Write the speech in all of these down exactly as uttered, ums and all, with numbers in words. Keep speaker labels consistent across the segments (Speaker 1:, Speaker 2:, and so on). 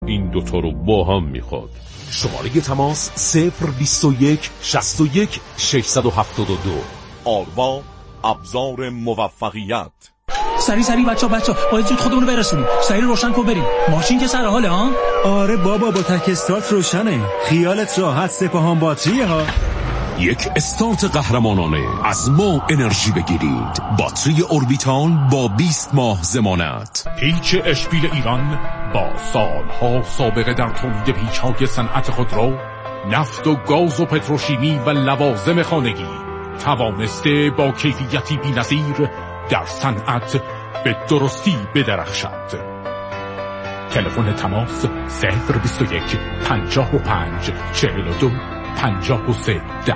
Speaker 1: این دوتا رو با هم میخواد.
Speaker 2: شماره تماس صفر بیست و یک شصت و یک ششصد و هفتاد و دو.
Speaker 3: آروا، ابزار موفقیت.
Speaker 4: سری سری بچه بچه باید زود خودمونو برسونیم. سری روشن کن بریم. ماشین که سر حاله ها؟
Speaker 5: آره بابا با تک استارت روشنه. خیالت راحت، سپاهان باتریه ها.
Speaker 2: یک استارت قهرمانانه از ما انرژی بگیرید. باتری اوربیتال با بیست ماه ضمانت.
Speaker 6: پیچ اشپیل ایران با سالها سابقه در تولید پیچ‌های صنعت خودرو، نفت و گاز و پتروشیمی و لوازم خانگی توانسته با کیفیتی بی‌نظیر در صنعت به درستی بدرخشد. تلفن تماس صفر بیست و یک پنجاه و پنج چهل و دو پنجاه و سه ده.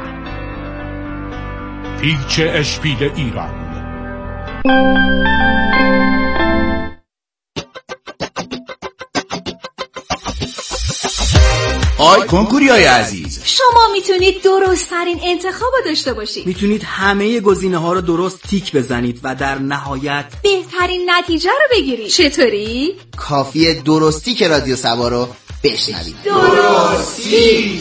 Speaker 6: پیچ اشپیل ایران.
Speaker 7: آی کنکوریای عزیز،
Speaker 8: شما میتونید درست ترین انتخاب رو داشته باشید.
Speaker 7: میتونید همه گزینه ها رو درست تیک بزنید و در نهایت
Speaker 8: بهترین نتیجه رو بگیرید. چطوری؟
Speaker 7: کافیه درستی که رادیو سبا رو بشنوید.
Speaker 8: درستی.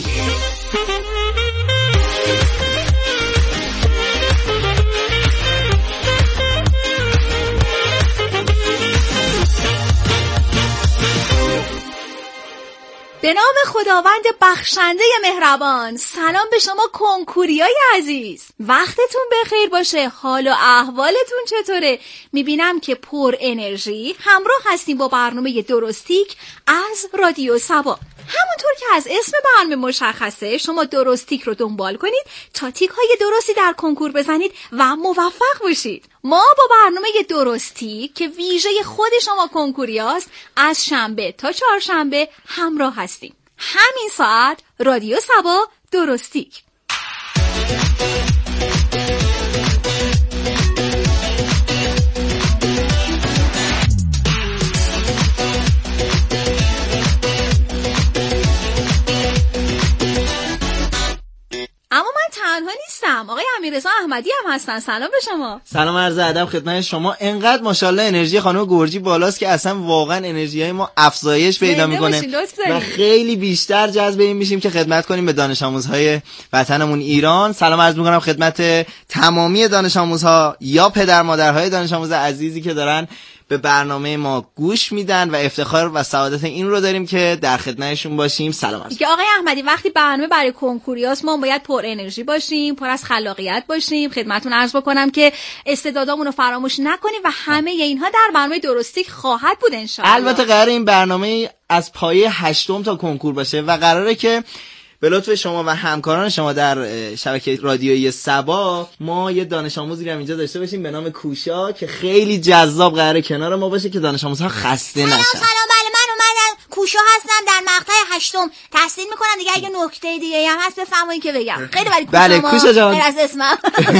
Speaker 8: به نام خداوند بخشنده مهربان، سلام به شما کنکوریای عزیز. وقتتون بخیر باشه. حال و احوالتون چطوره؟ میبینم که پر انرژی همراه هستیم با برنامه درستیک از رادیو سبا. همونطور که از اسم برنامه مشخصه، شما درستیک رو دنبال کنید تا تیک های درستی در کنکور بزنید و موفق باشید. ما با برنامه درستیک که ویژه خود شما کنکوریاست از شنبه تا چهارشنبه همراه هستیم. همین ساعت رادیو سبا درستیک. اما من تنها نیستم، آقای امیررضا احمدی هم هستن. سلام به شما.
Speaker 9: سلام عرض ادب خدمت شما. انقدر ماشاءالله انرژی خانم گرجی بالاست که اصلا واقعا انرژی ما افزایش پیدا میکنه و خیلی بیشتر جذب این میشیم که خدمت کنیم به دانش آموزهای وطنمون ایران. سلام عرض میکنم خدمت تمامی دانش آموزها یا پدر مادرهای دانش آموز عزیزی که دارن به برنامه ما گوش میدن و افتخار و سعادت این رو داریم که در خدمتشون باشیم. سلام عرض.
Speaker 8: دیگه آقای احمدی، وقتی برنامه برای کنکوریاست ما باید پر انرژی باشیم، پر از خلاقیت باشیم. خدمتتون عرض بکنم که استعدادامون رو فراموش نکنیم و همه اینها در برنامه درستیک خواهد بود ان شاء الله.
Speaker 9: البته قراره این برنامه از پایه هشتم تا کنکور باشه و قراره که به لطف شما و همکاران شما در شبکه رادیویی سبا ما یه دانش آموزی رو اینجا داشته باشیم به نام کوشا که خیلی جذاب قراره کنار ما باشه که دانش آموزها خسته نشن.
Speaker 10: سلام سلام، بله من اومدم. کوشا هستم، در مقطع هشتم تحصیل میکنم. دیگه اگه نکته دیگه هم هست بفرمایید که بگم. خیلی ولی کوشا
Speaker 9: بله کوشا جان
Speaker 10: از اسمم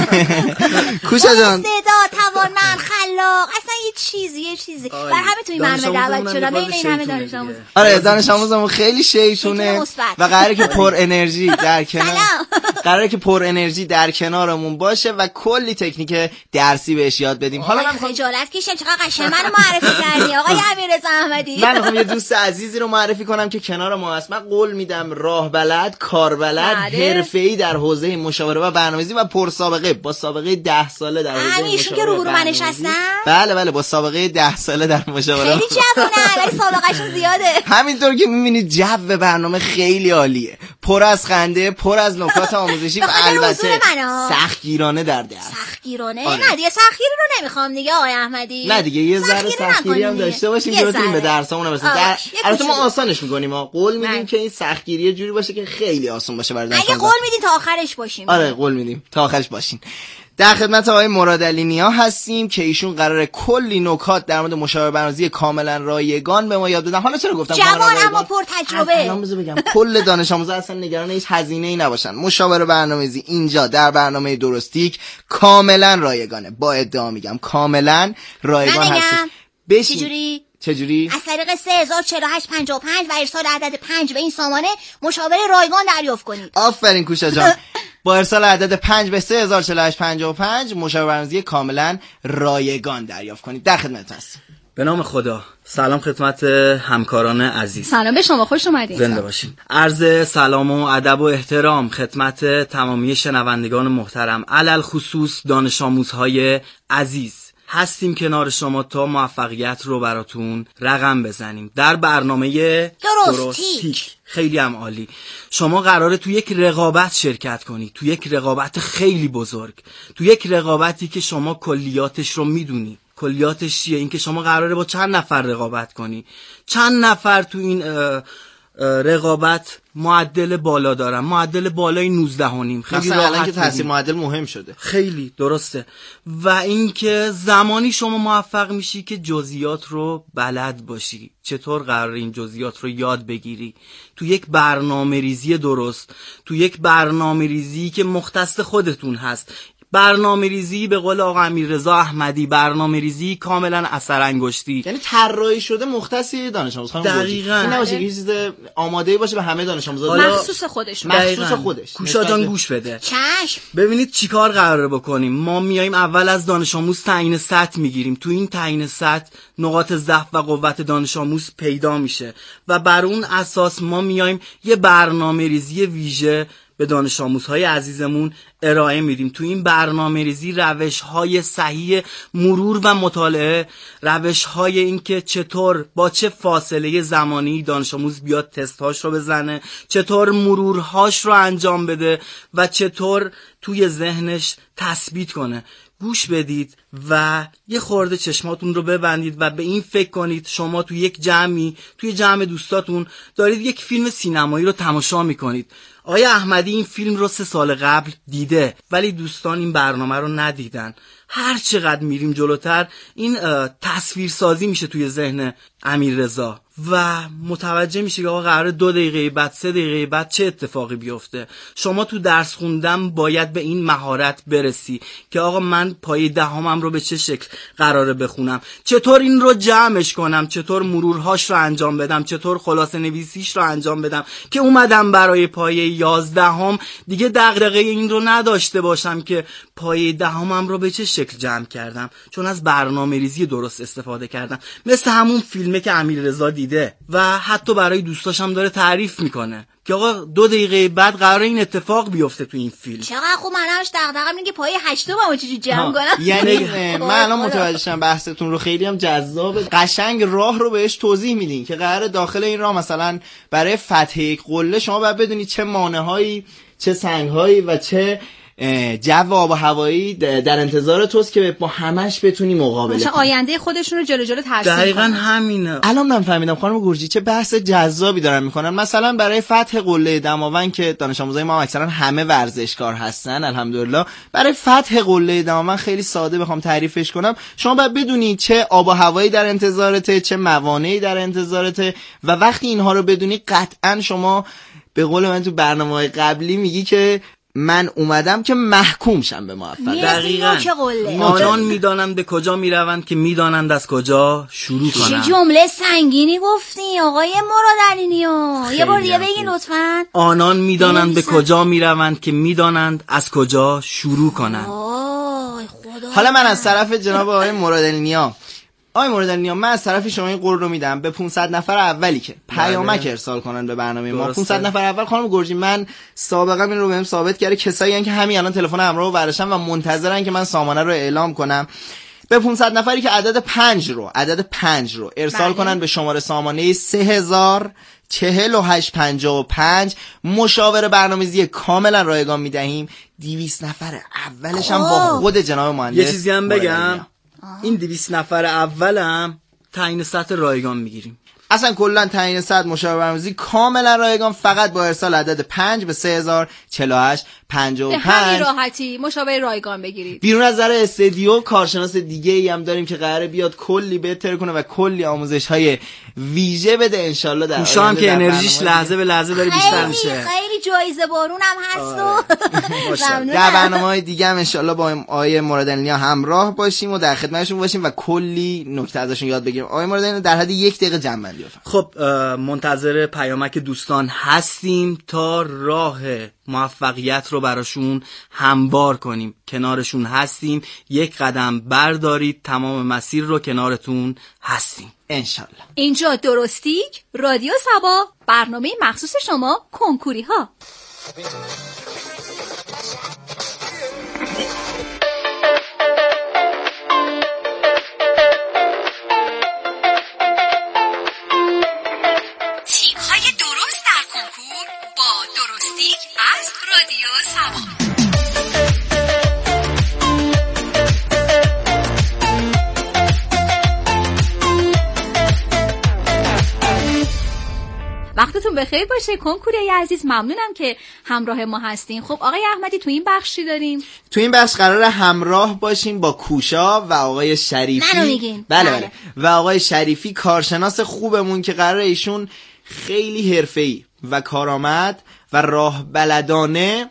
Speaker 9: کوشا جان
Speaker 10: استعداد، توانمند، خلاق، اصلا یه چیزی یه چیزی بر همه توی منبع دعوت شدم بین این همه دانش آموز.
Speaker 9: آره دانش آموزمون خیلی شیطونه و قراره که پر انرژی در کنار قراره که پر انرژی در کنارمون باشه و کلی تکنیک درسی بهش یاد بدیم.
Speaker 10: حالا من خجالت کشم چقدر قشنگ منو معرفی کردی آقای امیررضا احمدی.
Speaker 9: من میخوام یه دوست عزیزی رو معرفی کنم که کنار ما هست. من قول میدم راه بلد، کار بلد، حرفه‌ای در حوزه مشاوره و برنامه‌ریزی و پر سابقه با سابقه ده ساله در حوزه مشاوره.
Speaker 10: همیشه که رو رو من نشستن؟
Speaker 9: بله بله با سابقه ده ساله در مشاوره.
Speaker 10: خیلی جوونه ولی سابقه‌شون زیاده.
Speaker 9: همینطور که می‌بینید جو برنامه خیلی عالیه. پر از خنده، پر از نکات آموزشی و البته سختگیرانه در درس.
Speaker 10: سختگیرانه؟ آره. نه دیگه سختگیری رو نمیخوام دیگه آقای احمدی.
Speaker 9: نه دیگه یه ذره سختگیری هم داشته باشیم که بتونیم به درسامون برسیم. در... البته ما آسانش می‌کنیم، ما قول میدیم که این سختگیری یه جوری باشه که خیلی آسان باشه برای درس.
Speaker 10: اگه قول میدین تا آخرش باشیم.
Speaker 9: آره قول میدیم تا آخرش باشین. در خدمت آقای مرادعلی نیا هستیم که ایشون قراره کلی نکات در مورد مشاوره برنامه‌ریزی کاملا رایگان به ما یاد بدن. حالا چرا گفتم
Speaker 10: جوان اما پر تجربه؟
Speaker 9: الان بذار بگم کل دانش آموزا اصلا نگران هیچ هزینه‌ای نباشن. مشاوره برنامه‌ریزی اینجا در برنامه درستیک کاملا رایگانه. با ادعا میگم کاملا رایگان هست.
Speaker 10: چجوری؟
Speaker 9: چجوری؟
Speaker 10: از طریق سه هزار و چهل و هشت پنجاه و پنج و ارسال عدد پنج به این سامانه مشاوره رایگان دریافت کنید.
Speaker 9: آفرین کوشا جان. با ارسال عدد پنج به سه هزار و چهل و هشت پنجاه و پنج مشاوره برنامه‌ریزی کاملا رایگان دریافت کنید. در خدمت هستم.
Speaker 7: به نام خدا. سلام خدمت همکاران عزیز.
Speaker 8: سلام به شما، خوش اومدید.
Speaker 7: زنده باشین. عرض سلام و ادب و احترام خدمت تمامی شنوندگان محترم، علل خصوص دانش آموزهای عزیز. هستیم کنار شما تا موفقیت رو براتون رقم بزنیم در برنامه
Speaker 10: درستیک.
Speaker 7: خیلی هم عالی. شما قراره تو یک رقابت شرکت کنی، تو یک رقابت خیلی بزرگ، تو یک رقابتی که شما کلیاتش رو میدونی. کلیاتش چیه؟ این که شما قراره با چند نفر رقابت کنی. چند نفر تو این رقابت معدل بالا دارن، معدل بالای نوزده و نیم.
Speaker 9: خیلی الان که تحصیل معدل مهم شده.
Speaker 7: خیلی درسته. و اینکه زمانی شما موفق میشی که جزئیات رو بلد باشی. چطور قراره این جزئیات رو یاد بگیری؟ تو یک برنامه ریزی درست، تو یک برنامه ریزی که مختص خودتون هست. برنامه ریزی به قول آقا امیررضا احمدی، برنامه ریزی کاملا اثر انگشتی،
Speaker 9: یعنی طراحی شده مختص دانش آموز.
Speaker 7: دقیقاً.
Speaker 9: این نباشه که چیز آماده باشه به همه دانش آموزا،
Speaker 8: مخصوص خودش.
Speaker 9: مخصوص خودش.
Speaker 7: کوشا جان گوش بده.
Speaker 10: چشم.
Speaker 7: ببینید چیکار قراره بکنیم. ما میایم اول از دانش آموز تعیین سطح میگیریم. تو این تعیین سطح نقاط ضعف و قوت دانش آموز پیدا میشه و بر اون اساس ما میایم یه برنامه ریزی ویژه به دانش آموزهای عزیزمون ارائه میدیم. تو این برنامه ریزی روش‌های صحیح مرور و مطالعه، روش‌های این که چطور با چه فاصله زمانی دانش آموز بیاد تست‌هاش رو بزنه، چطور مرورهاش رو انجام بده و چطور توی ذهنش تثبیت کنه. گوش بدید و یه خورده چشماتون رو ببندید و به این فکر کنید شما توی یک جمعی، توی جمع دوستاتون دارید یک فیلم سینمایی رو تماشا میکنید. آیا احمدی این فیلم رو سه سال قبل دیده ولی دوستان این برنامه رو ندیدن. هر چقدر میریم جلوتر این تصویرسازی میشه توی ذهن امیررضا و متوجه میشه که آقا قراره دو دقیقه بعد، سه دقیقه بعد چه اتفاقی بیفته. شما تو درس خوندن باید به این مهارت برسی که آقا من پای دهمم رو به چه شکل قراره بخونم، چطور این رو جمعش کنم، چطور مرورهاش رو انجام بدم، چطور خلاصه نویسیش رو انجام بدم که اومدم برای پایه یازدهم دیگه دغدغه این رو نداشته باشم که پایه دهمم رو به چه شکل جمع کردم، چون از برنامه ریزی درست استفاده کردم. مثل همون فیلمه که امیررضا دیده و حتی برای دوستاشم داره تعریف میکنه که آقا دو دقیقه بعد قراره این اتفاق بیفته تو این فیلم.
Speaker 10: چقدر خوب. من همش دغدغه‌ام اینه که پای هشتم رو چجوری جمع کنم.
Speaker 9: یعنی من الان متوجه شدم بحثتون رو خیلی هم جذاب، قشنگ راه رو بهش توضیح میدین که قراره داخل این راه مثلا برای فتح یک قله شما باید بدونید چه مانع‌هایی، چه سنگ‌هایی و چه جو آب و هوایی در انتظار توست که با همش بتونی مقابله کنی.
Speaker 8: مثلا آینده خودشون رو جلو جلو ترسیم.
Speaker 7: دقیقاً همینه.
Speaker 9: الان من فهمیدم خانم گرجی چه بحث جذابی دارن میکنن. مثلا برای فتح قله دماوند که دانش آموزای ما اکثرا همه ورزشکار هستن الحمدلله، برای فتح قله دماوند خیلی ساده بخوام تعریفش کنم، شما باید بدونی چه آب و هوایی در انتظارته، چه موانعی در انتظارته و وقتی اینها رو بدونی قطعاً شما به قول من تو برنامه‌های قبلی میگی که من اومدم که محکوم شم به موفقیت.
Speaker 7: دقیقاً. آنان میدانند به کجا میروند که میدانند از کجا شروع کنند.
Speaker 10: چه جمله سنگینی گفتی آقای مرادعلینیا. یه بار دیگه بگی لطفاً.
Speaker 7: آنان میدانند به کجا میروند که میدانند از کجا شروع کنند.
Speaker 9: حالا من از طرف جناب آقای مرادعلینیا آقای مرادعلینیا من از طرف شما این قول رو میدم به پانصد نفر اولی که پیامک ارسال کنن به برنامه ما. پانصد نفر اول خانم گرجی من سابقا این رو بهم ثابت کرده کسایی هستن که همین الان تلفن همراه رو برداشتن و منتظرن که من سامانه رو اعلام کنم. به پانصد نفری که عدد پنج رو عدد پنج رو ارسال بله. کنن به شماره سامانه سه هزار چهل و هشت پنجاه و پنج مشاور برنامه‌ریزی کاملا رایگان میدهیم. دویست نفر اولش هم با خود جناب مهندس.
Speaker 7: یه چیزی هم بگم، این دویست نفر اولم تعیین سطح رایگان میگیریم.
Speaker 9: اصلا کلا تعیین سطح مشاور برنامه‌ریزی کاملا رایگان فقط با ارسال عدد پنج به سه هزار چهل و هشت پنجاه و پنج.
Speaker 8: به همین راحتی مشاور رایگان بگیرید.
Speaker 9: بیرون از در استودیو کارشناس دیگه ای هم داریم که قراره بیاد کلی بهتر کنه و کلی آموزش های ویژه بده ان شاء الله. در
Speaker 7: کوشا هم که انرژیش لحظه به لحظه داره بیشتر میشه.
Speaker 10: خیلی جایزه بارون هم هست و
Speaker 9: در برنامه‌های دیگه هم انشالله با آقای مرادعلی همراه باشیم و در خدمتشون باشیم و کلی نکته ازشون یاد بگیریم. آقای مرادعلی در حد یک دقیقه جمع‌بندی بفرمایید.
Speaker 7: خب منتظر پیامک دوستان هستیم تا راه موفقیت رو براشون هموار کنیم. کنارشون هستیم، یک قدم بردارید، تمام مسیر رو کنارتون هستیم
Speaker 9: انشالله.
Speaker 8: اینجا درستیک رادیو سبا، برنامه مخصوص شما کنکوری ها. تیک های درست در کنکور با درستیک از رادیو سبا. وقتتون بخیر باشه کنکوری عزیز، ممنونم که همراه ما هستین. خب آقای احمدی تو این بخشی داریم؟
Speaker 9: تو این بخش قراره همراه باشیم با کوشا و آقای شریفی.
Speaker 10: منو میگین؟
Speaker 9: بله بله. و آقای شریفی کارشناس خوبمون که قراره ایشون خیلی حرفه‌ای و کارآمد و راه بلدانه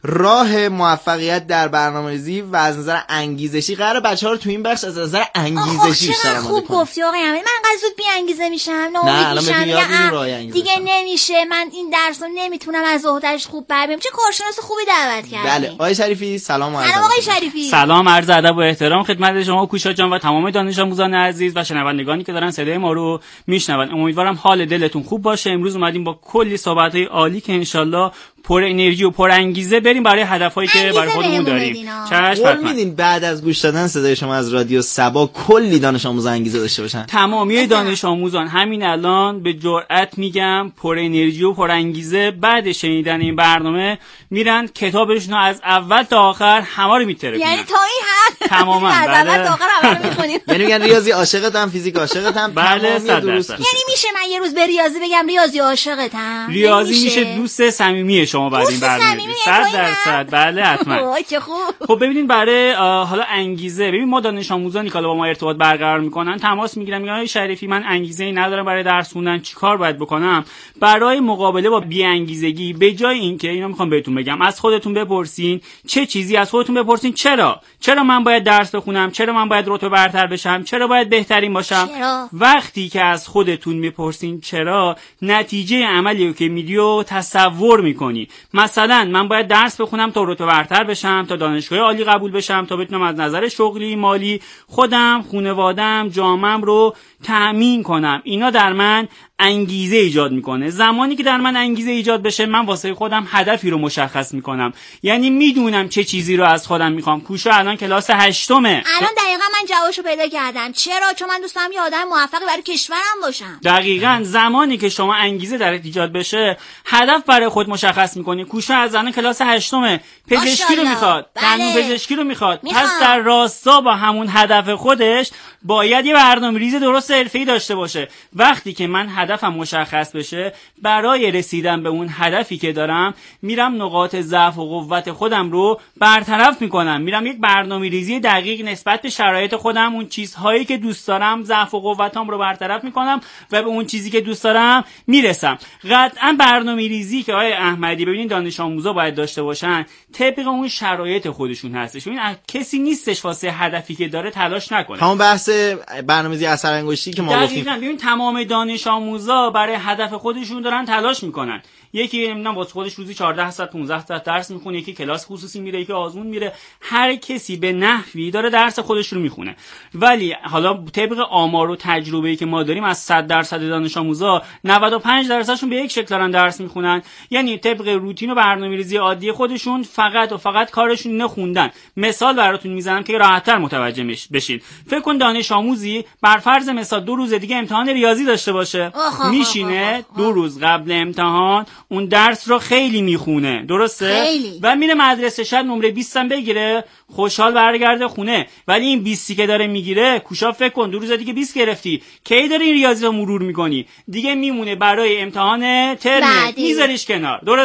Speaker 9: راه موفقیت در برنامه‌ریزی و از نظر انگیزشی قراره بچه‌ها رو تو این بخش از نظر انگیزشی بیشتر آماده
Speaker 10: خوب گفتی آقای احمدی. من انقدر زود بی انگیزه میشم، ناامید میشم، دیگه نمیشه، من این درس رو نمیتونم از عهده‌اش خوب بر بیام. چه کارشناس خوبی دعوت کردی.
Speaker 9: بله آقای شریفی سلام عرض.
Speaker 10: سلام آقای شریفی.
Speaker 11: سلام عرض ادب و احترام خدمت شما کوشا جان و تمام دانش آموزان عزیز و شنوندگانی که دارن صدای ما رو میشنون. امیدوارم حال دلتون خوب باشه. امروز اومدیم با کلی صحبت‌های عالی که انشالله پر انرژی و پر انگیزه بریم برای هدفهایی که برای خودمون داریم.
Speaker 9: چشم میدین بعد از گوش دادن صدای شما از رادیو سبا کلی دانش آموز انگیزه داشته باشن.
Speaker 11: تمامی دانش آموزان همین الان به جرئت میگم پر انرژی و پر انگیزه بعد شنیدن این برنامه میرن کتابشون رو از اول تا آخر همه رو میترکونن.
Speaker 10: یعنی تا این حد
Speaker 11: تماما
Speaker 10: از اول تا آخر همه رو میخونید.
Speaker 9: یعنی میگن ریاضی عاشقتم، فیزیک عاشقتم.
Speaker 11: بله صد درصد.
Speaker 10: یعنی میشه من یه روز به ریاضی بگم ریاضی عاشقتم؟
Speaker 11: ریاضی میشه دوست صمیمی شما بعد این برنامه. صد درصد بله حتما.
Speaker 10: چه خوب.
Speaker 11: خب ببینید برای حالا انگیزه، ببین ما دانش آموزانی که با ما ارتباط برقرار میکنن تماس میگیرن میگن آقای شریفی من انگیزه‌ای ندارم برای درس خوندن، چیکار باید بکنم؟ برای مقابله با بی انگیزگی به جای اینکه اینو میخوام بهتون بگم از خودتون بپرسین چه چیزی، از خودتون بپرسین چرا چرا من باید درس بخونم، چرا من باید رتبه برتر بشم، چرا باید بهترین باشم.
Speaker 10: چرا؟
Speaker 11: وقتی که از خودتون میپرسین چرا، نتیجه عملی رو که میدیو تصور میکنی. مثلا من باید درس بخونم تا رتبه برتر بشم، تا دانشگاه عالی قبول بشم، تا بتونم از نظر شغلی، مالی خودم، خانواده‌ام، جامعه‌ام رو تأمین کنم. اینا در من انگیزه ایجاد میکنه. زمانی که در من انگیزه ایجاد بشه من واسه خودم هدفی رو مشخص میکنم، یعنی میدونم چه چیزی رو از خودم میخوام. کوشا الان کلاس هشتمه.
Speaker 10: الان دقیقاً من جوابشو پیدا کردم. چرا؟ چون من دوست دارم یه آدم موفقی برای کشورم باشم.
Speaker 11: دقیقاً زمانی که شما انگیزه درت ایجاد بشه هدف برای خود مشخص میکنی. کوشا از الان کلاس هشتمه، پزشکی رو میخواد، قانون بله. پزشکی رو میخواد. پس در راستا با همون هدف خودش باید یه برنامه‌ریزی درست حرفه‌ای داشته باشه. وقتی که من هدفم مشخص بشه، برای رسیدن به اون هدفی که دارم میرم نقاط ضعف و قوت خودم رو برطرف میکنم، میرم یک برنامه‌ریزی دقیق نسبت به شرایط خودم، اون چیزهایی که دوست دارم، ضعف و قوتام رو برطرف میکنم و به اون چیزی که دوست دارم میرسم. قطعا برنامه‌ریزی که آقای احمدی ببینید دانش آموزا باید داشته باشن طبق اون شرایط خودشون هستش. ببین کسی نیستش واسه هدفی که داره تلاش نکنه.
Speaker 9: همون بحث برنامه‌ریزی اثر انگشتی که ما گفتیم.
Speaker 11: دقیقاً ببین تمام دانش آموزا برای هدف خودشون دارن تلاش میکنن. یکی نمیدونم واسه خودش روزی چهارده ساعت پانزده ساعت درس میخونه، یکی کلاس خصوصی میره، یکی آزمون میره. هر کسی به نحوی داره درس خودش رو میخونه. ولی حالا طبق آمار و تجربه‌ای که ما داریم از صد درصد دانش آموزا نود و پنج درصدشون به یک شکل دارن درس میخونن، یعنی طبق روتین و برنامه‌ریزی عادی خودشون فقط و فقط کارشون اینه خوندن. مثال براتون میزنم که راحت‌تر متوجه بشین. فکر کن دانش آموزی بر فرض مثال دو روز دیگه امتحان ریاضی داشته باشه، میشینه دو روز قبل امتحان اون درس رو خیلی میخونه، درسته؟
Speaker 10: خیلی.
Speaker 11: و میره مدرسه، شاید نمره بیست هم بگیره، خوشحال برگرده خونه. ولی این بیستی که داره میگیره، کوشا فکر کن دو روز دیگه بیست گرفتی، کی داری این ریاضی رو مرور میکنی؟ دیگه میمونه برای امتحان ترم، میذاریش کنار، درسته؟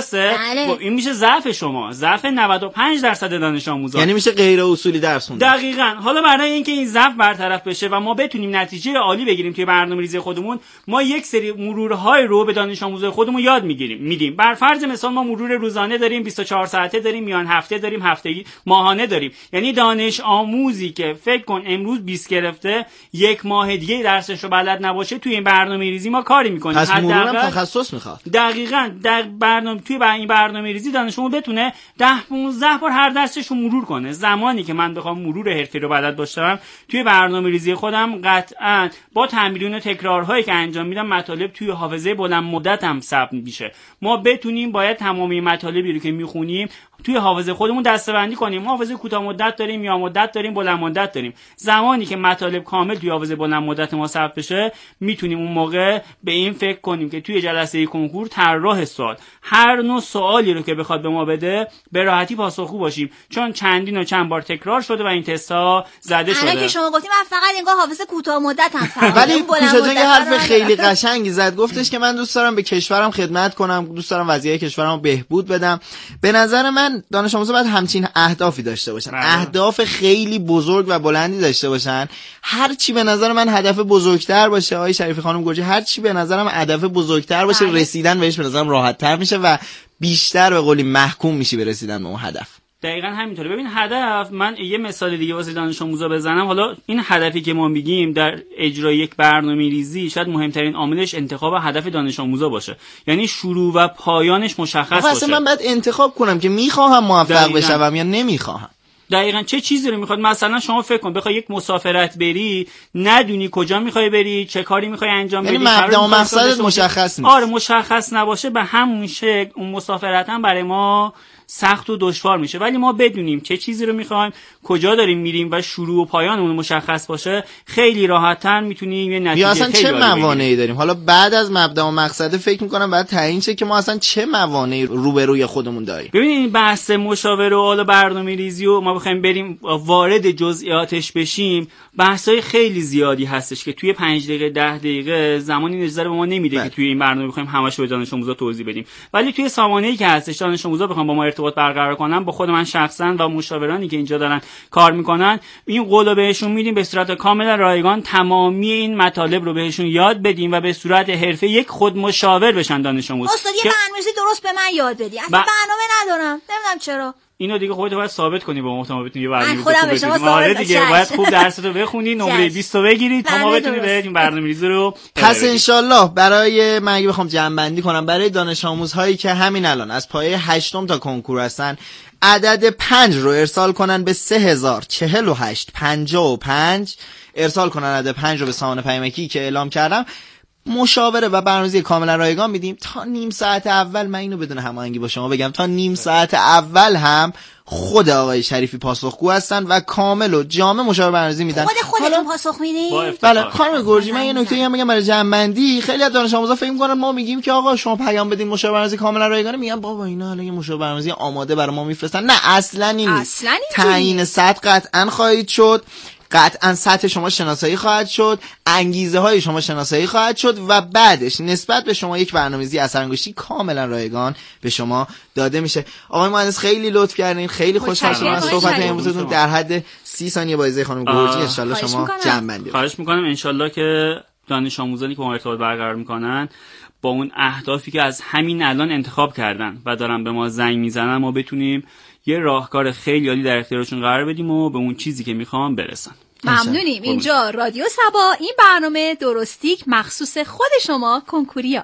Speaker 11: درسته؟ خب این میشه ضعف شما، ضعف نود و پنج درصد دانش آموزان،
Speaker 9: یعنی میشه غیر اصولی درس خوندن.
Speaker 11: دقیقاً. حالا برای اینکه این ضعف برطرف بشه و ما بتونیم نتیجه عالی بگیریم توی برنامه‌ریزی خودمون، ما یک سری مرورهای رو به دانش آموزای خودمون یاد میگیریم میدیم. بر فرض مثال ما مرور روزانه داریم، بیست و چهار ساعته داریم، میان هفته داریم، هفتگی، ماهانه داریم. یعنی دانش آموزی که فکر کن امروز بیست گرفته، یک ماه دیگه درسش رو بلد نباشه، توی این برنامه‌ریزی ما کاری می‌کنیم.
Speaker 9: پس مرورم تخصص میخواد.
Speaker 11: دقیقاً. در برنامه توی این برنامه‌ریزی دانش آموز بتونه ده پانزده بار هر درسش رو مرور کنه. زمانی که من بخوام مرور حرفی رو بلد باشم، توی برنامه‌ریزی خودم قطعاً با تمرین و تکرارهایی که انجام میدم مطالب توی حافظه بلند مدتم ثبت میشه. ما بتونیم باید تمامی مطالبی رو که میخونیم توی حافظه خودمون دسته‌بندی کنیم. حافظه کوتاه مدت داریم، یا مدت داریم، بلند مدت داریم. زمانی که مطالب کامل توی حافظه بلند مدت ما ثبت بشه، میتونیم اون موقع به این فکر کنیم که توی جلسه کنکور طراح سوال هر نوع سوالی رو که بخواد به ما بده به راحتی پاسخگو باشیم، چون چندین و چند بار تکرار شده و این تستا زده شده.
Speaker 10: الان که شما گفتیم من فقط انگار حافظه کوتاه مدت هم فهمیدم.
Speaker 9: ولی کوشا یه حرف خیلی قشنگی زد، گفتش که من دوست دارم به کشورم خدمت کنم، دوست دارم وضعیت کشورمو بهبود بدم. به نظر من دانش آموزا باید همچین اهدافی داشته باشن، بله. اهداف خیلی بزرگ و بلندی داشته باشن. هر چی به نظر من هدف بزرگتر باشه، آقای شریفی خانم گرجی، هر چی به نظرم هدف بزرگتر باشه، بله. رسیدن بهش به نظرم راحت‌تر میشه و بیشتر به قولی محکوم میشی به رسیدن به اون هدف.
Speaker 11: دقیقاً همینطوره. ببین هدف، من یه مثال دیگه واسه دانش آموزا بزنم. حالا این هدفی که ما میگیم در اجرای یک برنامه‌ریزی شاید مهمترین عاملش انتخاب هدف دانش آموزا باشه، یعنی شروع و پایانش مشخص باشه.
Speaker 9: من باید انتخاب کنم که میخواهم موفق بشم یا نمیخواهم.
Speaker 11: دقیقاً چه چیزی رو میخواد. مثلا شما فکر کن بخوای یک مسافرت بری، ندونی کجا میخوای بری، چه کاری میخوای انجام بدی،
Speaker 9: یعنی مبدا و مقصدت مشخص نیست.
Speaker 11: آره مشخص نباشه، به همون شکل اون مسافرت هم برای ما سخت و دشوار میشه. ولی ما بدونیم چه چیزی رو میخوایم، کجا داریم میریم و شروع و پایانمون مشخص باشه، خیلی راحت‌تر میتونیم یه نتیجه
Speaker 9: اصلا چه موانعی داریم. حالا بعد از مبدا و مقصد فکر میکنم بعد تعیین شه که ما اصلا چه موانعی روبروی خودمون داریم.
Speaker 11: ببینید این بحث مشاوره و حالا برنامه‌ریزی و ما بخوایم بریم وارد جزئیاتش بشیم، بحث‌های خیلی زیادی هستش که توی پنج دقیقه ده دقیقه زمانی اجازه به ما نمیده بله. که توی این برنامه بخوایم همش رو به دانش آموزا توضیح بدیم. ولی توی سامانه‌ای که هستش دانش آموزا بخوام با ما ارتباط برقرار کنن، با خود من شخصا و مشاورانی که اینجا دارن کار میکنن، این قولو بهشون میدیم به صورت کاملا رایگان تمامی این مطالب رو بهشون یاد بدیم و به صورت حرفه یک خود مشاور بشن دانش آموز.
Speaker 10: استاد یه برنامه‌ریزی درست به من یاد بدی. اصلا ب... برنامه ندارم، نمیدونم چرا.
Speaker 11: اینو دیگه خودت باید ثابت کنی با ما، بتونی یه برنامه
Speaker 10: خودم به شما
Speaker 11: ثابت دیگه باید خوب درستو بخونی، نمره بیست رو بگیری تا ما بتونی به این برنامه‌ریزی رو.
Speaker 9: پس ان شاءالله برای من اگه بخوام جمع بندی کنم، برای دانش آموزهایی که همین الان از پایه هشتم تا کنکور هستن، عدد پنج رو ارسال کنن به سه هزار چهل و هشت پنجاه و پنج، ارسال کنن عدد پنج رو به سامان پیامکی که اعلام کردم. مشاوره و برنامه‌ریزی کاملا رایگان میدیم. تا نیم ساعت اول، من اینو بدون هماهنگی با شما بگم، تا نیم ساعت اول هم خود آقای شریفی پاسخگو هستن و کامل و جامع مشاوره برنامه‌ریزی میدن.
Speaker 10: خود خودتون پاسخ میدین؟
Speaker 9: بله خانم گرجی، من یه نکته هم بگم برای جمع‌بندی. خیلی از دانش آموزا فکر می‌کنن ما میگیم که آقا شما پیام بدین مشاوره برنامه‌ریزی کاملا رایگانه، میگن بابا اینا حالا یه مشاوره برنامه‌ریزی آماده برای ما میفرستن. نه اصلاً این نیست. تعیین سطح قطعاً خواهید شد، قطعا سطح شما شناسایی خواهد شد، انگیزه های شما شناسایی خواهد شد و بعدش نسبت به شما یک برنامه‌ریزی اثرانگشتی کاملا رایگان به شما داده میشه. آقای مهندس خیلی لطف کردین، خیلی خوشحال شدم از صحبت امروزتون. در حد سی ثانیه با اجازه خانم گرجی ان شاء الله شما جمع بندی.
Speaker 11: خواهش میکنم ان شاء الله که دانش آموزانی که با ما ارتباط برقرار میکنن با اون اهدافی که از همین الان انتخاب کردن و دارن به ما زنگ میزنن، ما بتونیم یه راهکار خیلی عالی در اختیارشون قرار بدیم و به اون چیزی که میخوام برسن.
Speaker 8: ممنونیم. اینجا رادیو سبا، این برنامه درستیک مخصوص خود شما کنکوریا.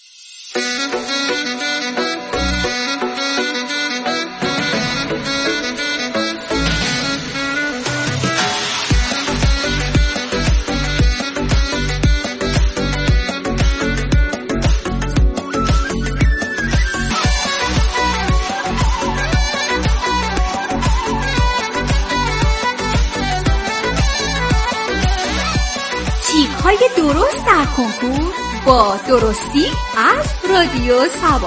Speaker 8: های درست در کنکور با درستی از رادیو سبا.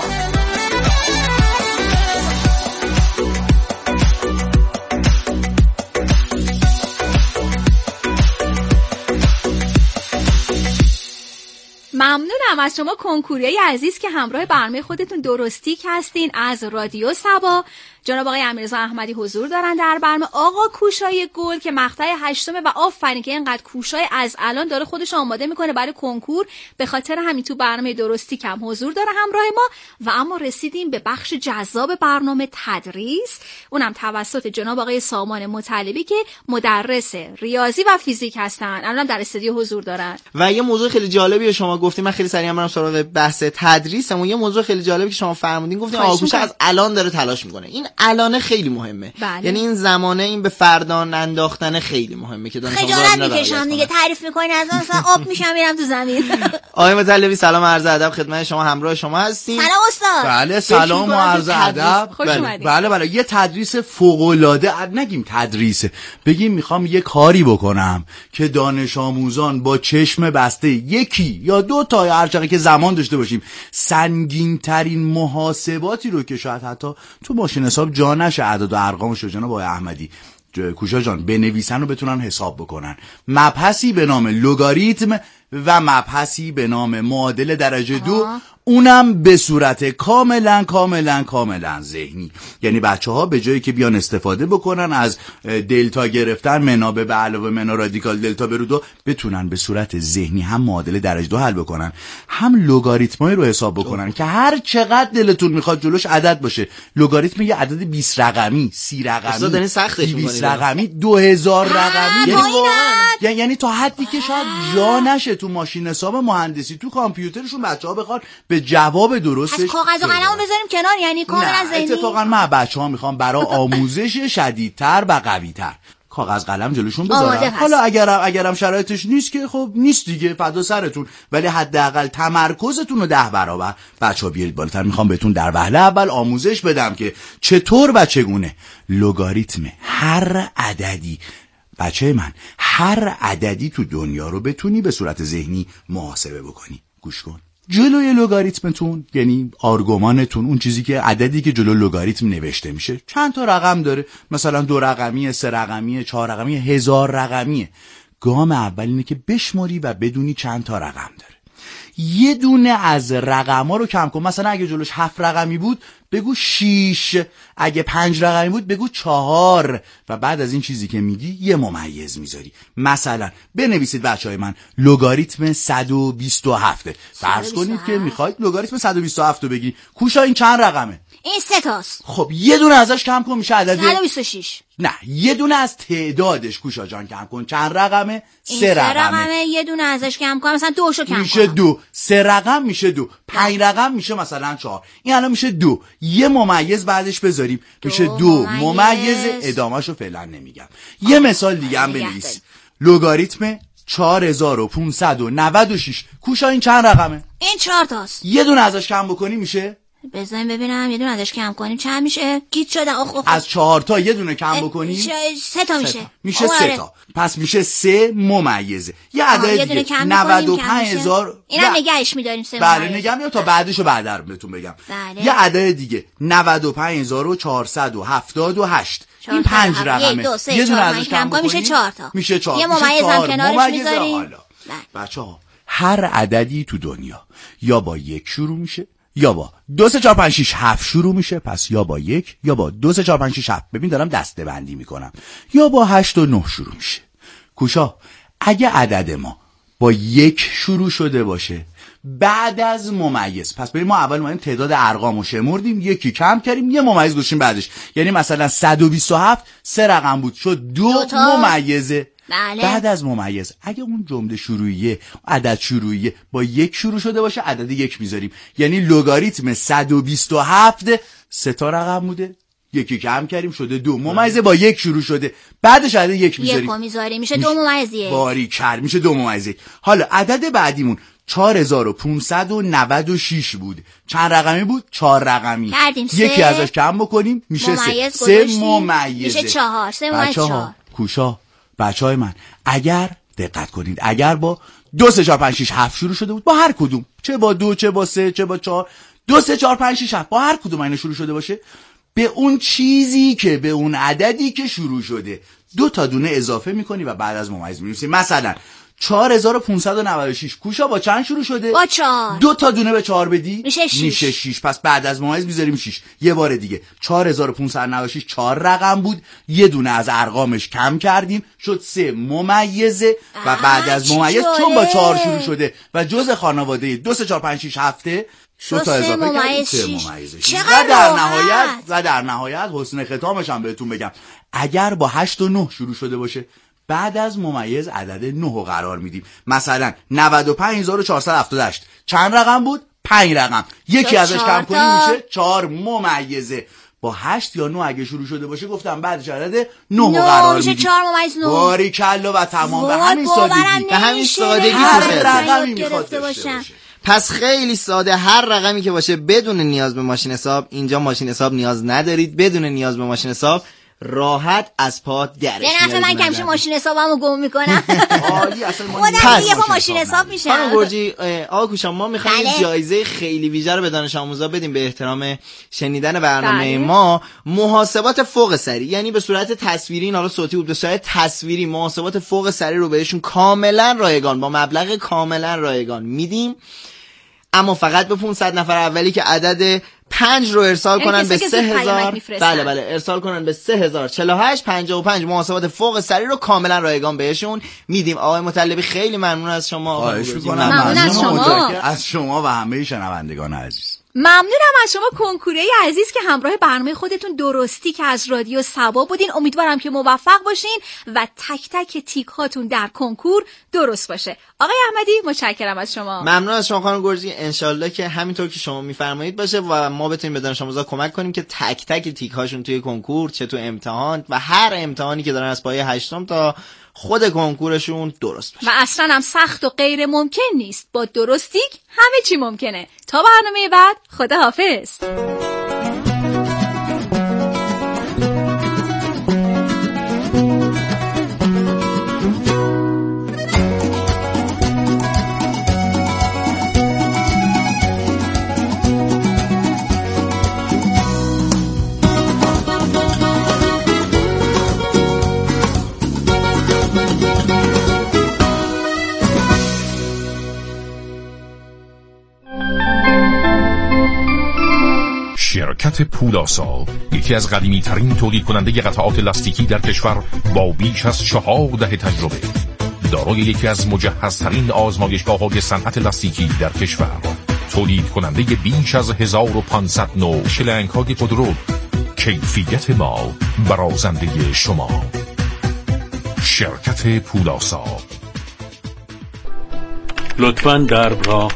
Speaker 8: ممنونم از شما کنکوریای عزیز که همراه برنامه خودتون درستیک هستین. از رادیو سبا جناب آقای امیررضا احمدی حضور دارن در برنامه. آقا کوشای گل که مقطع هشتمه و آفرین که اینقدر کوشای از الان داره خودش آماده میکنه برای کنکور، به خاطر همین تو برنامه درستیک هم حضور داره همراه ما. و اما رسیدیم به بخش جذاب برنامه، تدریس، اونم توسط جناب آقای سامان مطلبی که مدرس ریاضی و فیزیک هستن، الان در استودیو حضور دارن.
Speaker 9: و یه موضوع خیلی جالبی شما گفتین، من خیلی سریع برم سراغ بحث تدریسمون. یه موضوع خیلی جالبی که شما فرمودین، گفتین آگوش از الان داره تلاش میکنه. این الان خیلی مهمه. بله. یعنی این زمانه، این به فردان انداختن خیلی مهمه که دانش آموزان
Speaker 10: خجالت میکشم دیگه، تعریف میکنین از اون مثلا آب میشم میرم تو زمین.
Speaker 9: آقای مطلبی سلام و عرض ادب خدمت شما، همراه شما هستیم.
Speaker 10: سلام استاد.
Speaker 12: بله سلام و عرض ادب. بله بله بله یه تدریس فوق العاده، نگیم تدریس، بگیم میخوام یه کاری بکنم که دانش آموزان با چشم بسته یکی یا دو تا یا هر چقدر که زمان داشته باشیم سنگین ترین محاسباتی رو که شاید حتی تو ماشین حساب جا نشه اعداد و ارقامش رو جناب آقای احمدی کوشا جان بنویسن و بتونن حساب بکنن. مبحثی به نام لگاریتم و مبحثی به نام معادل درجه دو، اونم به صورت کاملا کاملا کاملا ذهنی. یعنی بچه ها به جایی که بیان استفاده بکنن از دلتا گرفتن منابع به علاوه منا رادیکال دلتا به رو دو، بتونن به صورت ذهنی هم معادل درجه دو حل بکنن، هم لگاریتمایی رو حساب بکنن که هر چقدر دلتون میخواد جلوش عدد باشه. لگاریتم یه عدد بیست رقمی، سی رقمی، بیست رقمی، دو هزار رقمی، یعنی یعنی تا حدی که شاید جا نشه تو ماشین حساب مهندسی تو کامپیوترشون بچه‌ها بخوان به جواب درستش.
Speaker 10: از کاغذ و قلمو بذاریم کنار، یعنی کاملا ذهنی.
Speaker 12: اتفاقا من بچه‌ها میخوام برای آموزش شدیدتر و قوی‌تر کاغذ قلم جلوشون بذارم. حالا اگرم اگرم شرایطش نیست که خب نیست دیگه، فدا سرتون، ولی حداقل تمرکزتون رو ده برابر بچه‌ها بیارید بالاتر. میخوام بهتون در وهله اول آموزش بدم که چطور و چگونه لگاریتم هر عددی، بچه من، هر عددی تو دنیا رو بتونی به صورت ذهنی محاسبه بکنی. گوش کن. جلوی لگاریتمتون، یعنی آرگومانتون، اون چیزی که عددی که جلو لگاریتم نوشته میشه، چند تا رقم داره؟ مثلا دو رقمیه، سه رقمیه، چهار رقمیه، هزار رقمیه. گام اول اینه که بشماری و بدونی چند تا رقم داره. یه دونه از رقما رو کم کن. مثلا اگه جلوش هفت رقمی بود بگو شیش، اگه پنج رقمی بود بگو چهار، و بعد از این چیزی که میگی یه ممیز میذاری. مثلا بنویسید بچهای من لگاریتم صد و بیست و هفت. فرض کنید که میخواید لگاریتم صد و بیست و هفت رو بگی. کوشا این چند رقمه؟
Speaker 10: این سه تاست.
Speaker 12: خب یه دونه ازش کم کن میشه عدد
Speaker 10: صد و بیست و شش.
Speaker 12: نه، یه دونه از تعدادش کوشا جان کم کن. چند رقمه؟
Speaker 10: سه رقمه. رقمه یه دونه ازش کم کن، مثلا دوشو کم
Speaker 12: میشه
Speaker 10: کن.
Speaker 12: دو. سه رقم میشه دو. پنج رقم میشه مثلا چهار. این الان میشه دو. یه ممیز بعدش بذاریم میشه دو ممیز. ادامهشو فعلا نمیگم. یه مثال دیگه هم بنویس. لگاریتم چهار هزار و پانصد و نود و شش. کوشا این چند رقمه؟
Speaker 10: این چهار تاست.
Speaker 12: یه دونه ازش کم بکنی میشه؟
Speaker 10: بزنیم ببینم، یه دونه ازش کم کنیم چند میشه؟ گیت شده. اخ اخ.
Speaker 12: از چهار تا یه دونه کم بکنی
Speaker 10: سه تا میشه.
Speaker 12: میشه سه تا. پس میشه سه ممیزه. یه عدد دیگه نود و پنج هزار.
Speaker 10: اینم نگهش می‌داریم سه.
Speaker 12: بله نگم یا تا بعدشو بعدا بهتون بگم.
Speaker 10: بله.
Speaker 12: یه عدد دیگه نود و پنج هزار و چهارصد و هفتاد و هشت. این پنج رقمه.
Speaker 10: یه دونه ازش کم کنی میشه چهار تا.
Speaker 12: میشه چهار.
Speaker 10: یه ممیز هم کنارش می‌ذاریم.
Speaker 12: بچه‌ها هر عددی تو دنیا یا با یک شروع میشه یا با دو سه چهار پنج شش هفت شروع میشه. پس یا با یک یا با دو سه چهار پنج شش هفت، ببین دارم دسته بندی میکنم، یا با هشت و نه شروع میشه. کوشا اگه عدد ما با یک شروع شده باشه بعد از ممیز، پس بریم ما اول ما این تعداد ارقامو شمردیم، یکی کم کردیم، یه ممیز گذاشتیم بعدش. یعنی مثلا صد و بیست و هفت سه رقم بود شد دو, دو ممیزه.
Speaker 10: بله.
Speaker 12: بعد از ممیز اگه اون جمله شروعیه، عدد شروعیه با یک شروع شده باشه عدد یک میذاریم. یعنی لگاریتم صد و بیست و هفت سه تا رقم بوده، یکی کم کردیم شده دو ممیزه با یک شروع شده، بعدش عدد یک میذاریم.
Speaker 10: یک میذاریم میشه دو ممیزه.
Speaker 12: باری کر میشه دو ممیزه. حالا عدد بعدیمون چهار هزار و پانصد و نود و شش بود. چند رقمی بود؟ چهار رقمی.
Speaker 10: کردیم
Speaker 12: یکی ازش کم بکنیم میشه سه. سه ممیزه.
Speaker 10: میشه چهار. سه ممیز چهار.
Speaker 12: کوشا بچهای من اگر دقت کنید، اگر با دو سه چهار پنج شش هفت شروع شده بود، با هر کدوم، چه با دو چه با سه چه با چهار، دو سه چهار پنج شش هفت، با هر کدوم اینا شروع شده باشه، به اون چیزی که به اون عددی که شروع شده دو تا دونه اضافه میکنی و بعد از ممیز می‌نویسی. مثلا چهار هزار و پانصد و نود و شش. کوشا با چند شروع شده؟
Speaker 10: با چهار.
Speaker 12: دو تا دونه به چهار بدی
Speaker 10: میشه شیش.
Speaker 12: میشه شیش. پس بعد از ممیز میذاریم شیش. یه بار دیگه چهار هزار و پانصد و نود و شش چهار رقم بود، یه دونه از ارقامش کم کردیم شد سه ممیزه و بعد از ممیز چون با چهار شروع شده و جزء خانواده دو سه چهار پنج شش هفته دو تا اضافه کردیم سه ممیز شش. و در نهایت و در نهایت حسن ختامش هم بهتون بگم اگر با هشت و نه شروع شده باشه بعد از ممیز عدد نه رو قرار میدیم. مثلا نود و پنج هزار و چهارصد و هفتاد و هشت چند رقم بود؟ پنج رقم. یکی ازش کم کنیم میشه چهار ممیزه. با هشت یا نه اگه شروع شده باشه گفتم بعدش عدد نه رو قرار میدیم.
Speaker 10: چهار ممیز نه.
Speaker 12: باریکلا و تمام. به همین سادگی
Speaker 9: به همین سادگی
Speaker 12: هر رقمی میخواد داشته باشه.
Speaker 9: پس خیلی ساده، هر رقمی که باشه بدون نیاز به ماشین حساب. اینجا ماشین حساب نیاز ندارید، بدون نیاز به ماشین حساب راحت از پا درش
Speaker 10: میارید. به نفع من که همیشه ماشین حسابمو گم میکنم.
Speaker 12: عالی. اصلا ما
Speaker 10: خودم یه پا ماشین حساب میشم.
Speaker 9: خانم گرجی، آقا کوشا، ما میخوایم بله. جایزه خیلی ویژه رو به دانش آموزا بدیم به احترام شنیدن برنامه بله. ما. محاسبات فوق سری، یعنی به صورت تصویری، این حالا صوتی بود، به صورت تصویری محاسبات فوق سری رو بهشون کاملا رایگان با مبلغ کاملا رایگان میدیم، اما فقط به پانصد نفر اولی که عدد پنج رو ارسال کنن به سه هزار. بله بله ارسال کنن به سه هزار چهل و هشت پنجاه و پنج. محاسبات فوق سری رو کاملا رایگان بهشون میدیم. آقای مطلبی خیلی ممنون از شما.
Speaker 12: خواهش می‌کنم.
Speaker 8: ممنون از شما.
Speaker 12: از شما و همه شنوندگان عزیز.
Speaker 8: ممنونم از شما کنکوریای عزیز که همراه برنامه خودتون درستی که از رادیو سبا بودین. امیدوارم که موفق باشین و تک تک تیک هاتون در کنکور درست باشه. آقای احمدی متشکرم از شما.
Speaker 9: ممنون از شما خانم گرجی. انشالله که همینطور که شما میفرمایید باشه و ما بتونیم به دانش آموزا کمک کنیم که تک تک تیک هاشون توی کنکور، چه تو امتحان و هر امتحانی که دارن از پایه هشتم تا خود کنکورشون درست باشه.
Speaker 8: و اصلا هم سخت و غیر ممکن نیست. با درستیک همه چی ممکنه. تا برنامه بعد، خدا حافظ.
Speaker 2: شرکت پولاسا، یکی از قدیمی ترین تولید کننده قطعات لاستیکی در کشور با بیش از چهار دهه تجربه، دارای یکی از مجهزترین آزمایشگاه‌های صنعت لاستیکی در کشور، تولید کننده بیش از هزار و پانصد نوع شلنگ‌های خودرو. کیفیت ما برازنده شما. شرکت پولاسا.
Speaker 13: لطفاً درب را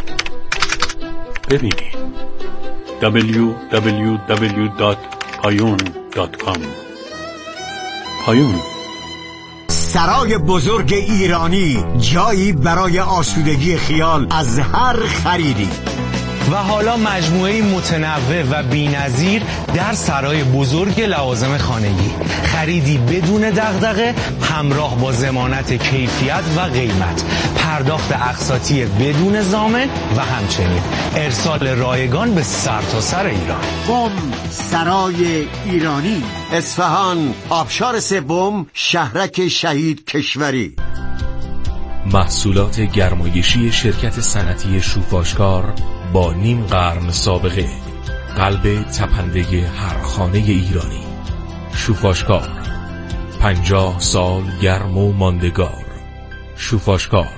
Speaker 13: ببینید. دبلیو دبلیو دبلیو دات پایون دات کام. پایون،
Speaker 14: سرای بزرگ ایرانی، جایی برای آسودگی خیال از هر خریدی.
Speaker 15: و حالا مجموعه متنوع و بی‌نظیر در سرای بزرگ لوازم خانگی، خریدی بدون دغدغه همراه با ضمانت کیفیت و قیمت، پرداخت اقساطی بدون ضامن و همچنین ارسال رایگان به سرتاسر ایران.
Speaker 14: قم، سرای ایرانی، اصفهان، آبشار سوم، شهرک شهید کشوری.
Speaker 16: محصولات گرمایشی شرکت صنعتی شوفاشکار با نیم قرن سابقه، قلب تپنده هر خانه ایرانی. شوفاشکار، پنجاه سال گرم و ماندگار. شوفاشکار.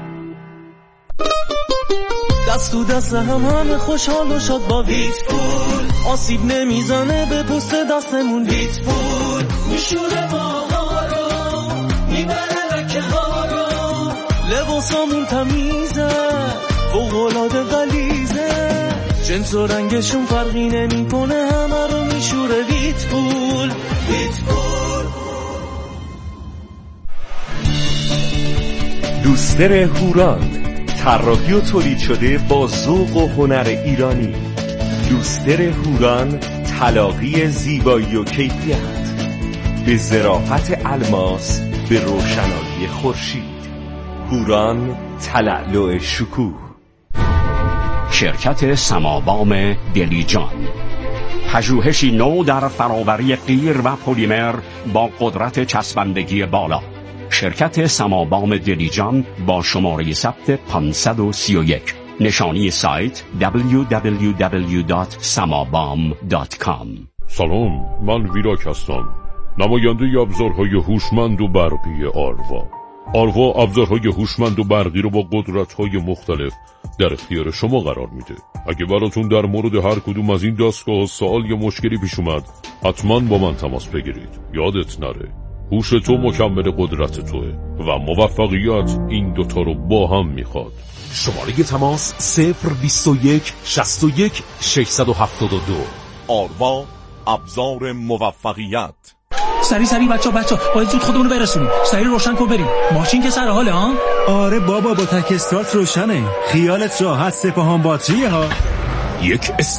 Speaker 17: دست تو دست هم همه خوشحال و شاد با ویت پول، آسیب نمیزنه به پوست دستمون. ویت پول میشوره ماها رو، میبره لکه ها رو، لباسامون تمیزه، فوق‌العاده غلیظه، جنس و رنگشون فرقی نمیکنه، همه رو میشوره. ویت پول. ویت پول.
Speaker 18: دوستر هوران، طراحی و تولید شده با ذوق و هنر ایرانی. دوستر هوران، تلاقی زیبایی و کیفیت، به ظرافت الماس، به روشنایی خورشید. هوران، تلألؤ شکوه.
Speaker 19: شرکت سمابام دلیجان، پژوهشی نو در فراوری قیر و پلیمر با قدرت چسبندگی بالا. شرکت سمابام دلیجان با شماره ثبت پانصد و سی و یک. نشانی سایت دبلیو دبلیو دبلیو دات سمابام دات کام.
Speaker 1: سلام، من ویراک هستم، نماینده ابزارهای هوشمند و برقی آروا. آروا ابزارهای هوشمند و برقی رو با قدرت‌های مختلف در اختیار شما قرار میده. اگه براتون در مورد هر کدوم از این دستگاه سوال یا مشکلی پیش اومد، حتما با من تماس بگیرید. یادت نره، هوش تو مکمل قدرت توه و موفقیت این دوتا رو با هم میخواد.
Speaker 2: شماره تماس صفر بیست و یک شصت و یک ششصد و هفتاد و دو.
Speaker 3: آروا ابزار موفقیت.
Speaker 4: سری سری بچه بچه باید زود خودمونو برسونیم. سری روشن کن بریم. ماشین که سر حاله ها؟
Speaker 5: آره بابا با تک استارت روشنه. خیالت راحت، سپاهان باتریه ها.
Speaker 2: یک